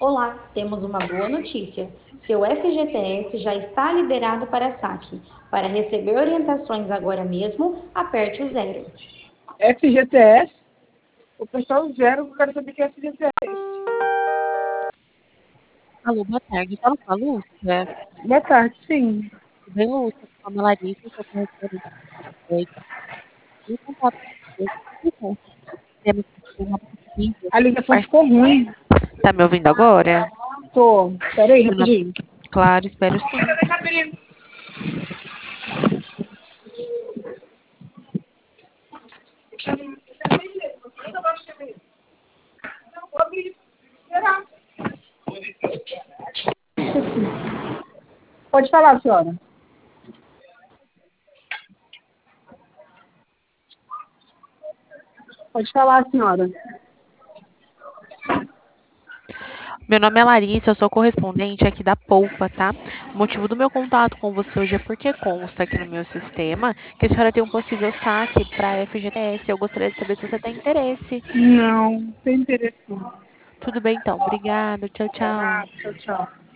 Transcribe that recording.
Olá, temos uma boa notícia. Seu FGTS já está liberado para saque. Para receber orientações agora mesmo, aperte o zero. FGTS? O pessoal zero, eu quero saber o que é FGTS. Alô, boa tarde. Fala com a Lúcia. Boa tarde, sim. Tudo bem, Lúcia? Com a Larissa, eu sou corretora de em contato com você. Então, temos um aplicativo. A ligação ficou ruim. Tá me ouvindo agora? Tô. Peraí, Meu nome- rapidinho. Claro, espero sim. Rapidinho. Pode falar, senhora. Pode falar, senhora. Meu nome é Larissa, eu sou correspondente aqui da Poupa, tá? O motivo do meu contato com você hoje é porque consta aqui no meu sistema que a senhora tem um possível saque para FGTS. Eu gostaria de saber se você tem interesse. Não, tem interesse não. Tudo bem, então. Obrigada. Tchau, tchau. Ah, tchau, tchau.